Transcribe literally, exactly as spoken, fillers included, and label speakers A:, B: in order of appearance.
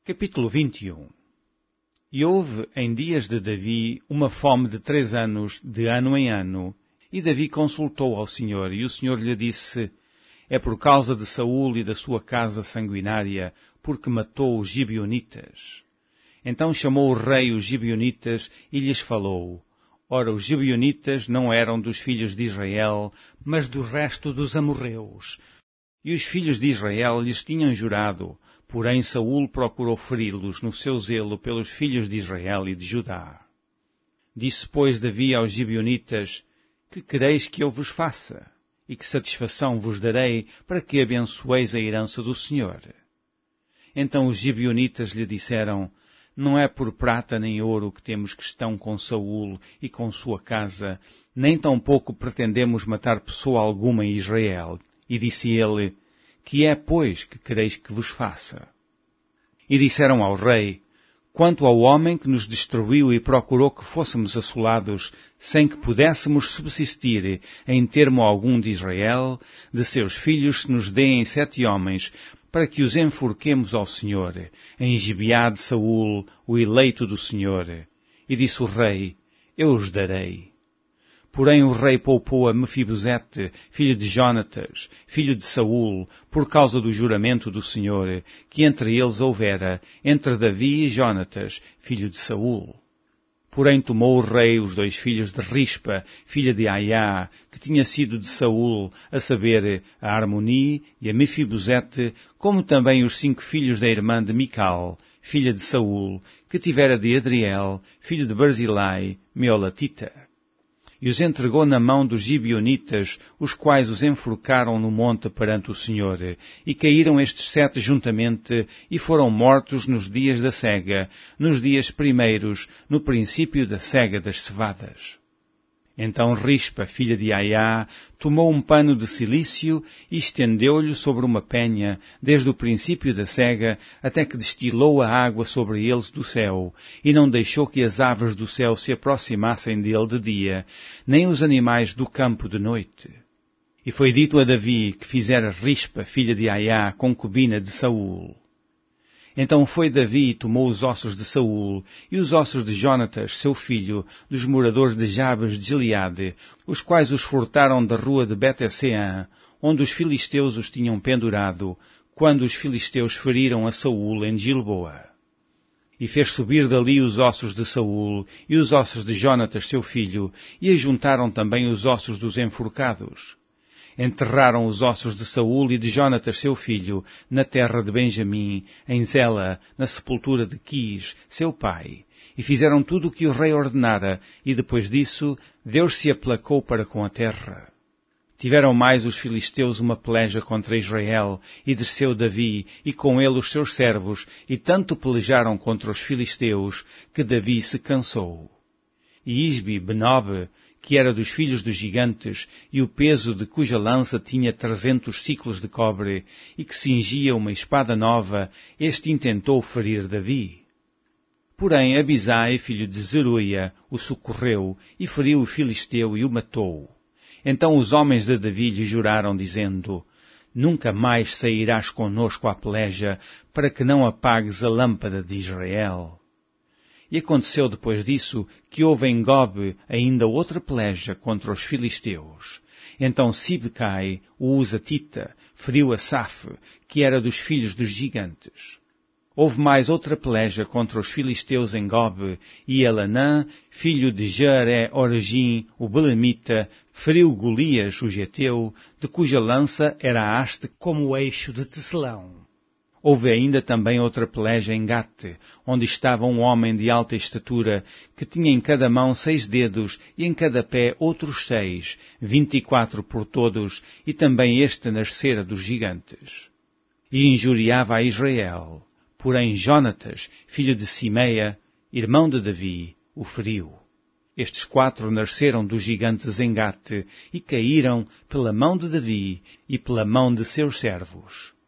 A: Capítulo vinte e um. E houve em dias de Davi uma fome de três anos, de ano em ano, e Davi consultou ao Senhor, e o Senhor lhe disse, é por causa de Saul e da sua casa sanguinária, porque matou os gibeonitas. Então chamou o rei os gibeonitas e lhes falou. Ora, os gibeonitas não eram dos filhos de Israel, mas do resto dos amorreus. E os filhos de Israel lhes tinham jurado, porém Saul procurou feri-los no seu zelo pelos filhos de Israel e de Judá. Disse, pois, Davi aos gibeonitas, que quereis que eu vos faça? E que satisfação vos darei para que abençoeis a herança do Senhor? Então os gibeonitas lhe disseram, não é por prata nem ouro que temos questão com Saul e com sua casa, nem tampouco pretendemos matar pessoa alguma em Israel. E disse ele, que é, pois, que quereis que vos faça? E disseram ao rei, quanto ao homem que nos destruiu e procurou que fôssemos assolados, sem que pudéssemos subsistir em termo algum de Israel, de seus filhos se nos deem sete homens, para que os enforquemos ao Senhor, em Gibeá de Saul, o eleito do Senhor. E disse o rei, eu os darei. Porém o rei poupou a Mefibosete, filho de Jonatas, filho de Saul, por causa do juramento do Senhor, que entre eles houvera, entre Davi e Jonatas, filho de Saul. Porém tomou o rei os dois filhos de Rispa, filha de Aiá, que tinha sido de Saul, a saber, a Armoni e a Mefibosete, como também os cinco filhos da irmã de Mical, filha de Saul, que tivera de Adriel, filho de Barzilai, Meolatita. E os entregou na mão dos gibeonitas, os quais os enforcaram no monte perante o Senhor. E caíram estes sete juntamente, e foram mortos nos dias da cega, nos dias primeiros, no princípio da cega das cevadas. Então Rispa, filha de Aiá, tomou um pano de cilício e estendeu-lhe sobre uma penha, desde o princípio da cega, até que destilou a água sobre eles do céu, e não deixou que as aves do céu se aproximassem dele de dia, nem os animais do campo de noite. E foi dito a Davi que fizera Rispa, filha de Aiá, concubina de Saul. Então foi Davi e tomou os ossos de Saul e os ossos de Jonatas, seu filho, dos moradores de Jabes de Gileade, os quais os furtaram da rua de Bet-Seã, onde os filisteus os tinham pendurado, quando os filisteus feriram a Saul em Gilboa. E fez subir dali os ossos de Saul e os ossos de Jonatas, seu filho, e ajuntaram também os ossos dos enforcados. Enterraram os ossos de Saul e de Jonatas, seu filho, na terra de Benjamim, em Zela, na sepultura de Quis, seu pai. E fizeram tudo o que o rei ordenara, e depois disso, Deus se aplacou para com a terra. Tiveram mais os filisteus uma peleja contra Israel, e desceu Davi, e com ele os seus servos, e tanto pelejaram contra os filisteus, que Davi se cansou. E Isbi, Benob, que era dos filhos dos gigantes, e o peso de cuja lança tinha trezentos ciclos de cobre, e que cingia uma espada nova, este intentou ferir Davi. Porém Abisai, filho de Zeruia, o socorreu, e feriu o filisteu e o matou. Então os homens de Davi lhe juraram, dizendo, nunca mais sairás conosco à peleja, para que não apagues a lâmpada de Israel. E aconteceu depois disso que houve em Gob ainda outra peleja contra os filisteus. Então Sibecai, o Uzatita, feriu Asaf, que era dos filhos dos gigantes. Houve mais outra peleja contra os filisteus em Gob, e Elanã, filho de Jare-Oragim, o Belemita, feriu Golias, o Geteu, de cuja lança era a haste como o eixo de tecelão. Houve ainda também outra peleja em Gate, onde estava um homem de alta estatura, que tinha em cada mão seis dedos e em cada pé outros seis, vinte e quatro por todos, e também este nascera dos gigantes. E injuriava a Israel. Porém Jonatas, filho de Simeia, irmão de Davi, o feriu. Estes quatro nasceram dos gigantes em Gate, e caíram pela mão de Davi e pela mão de seus servos.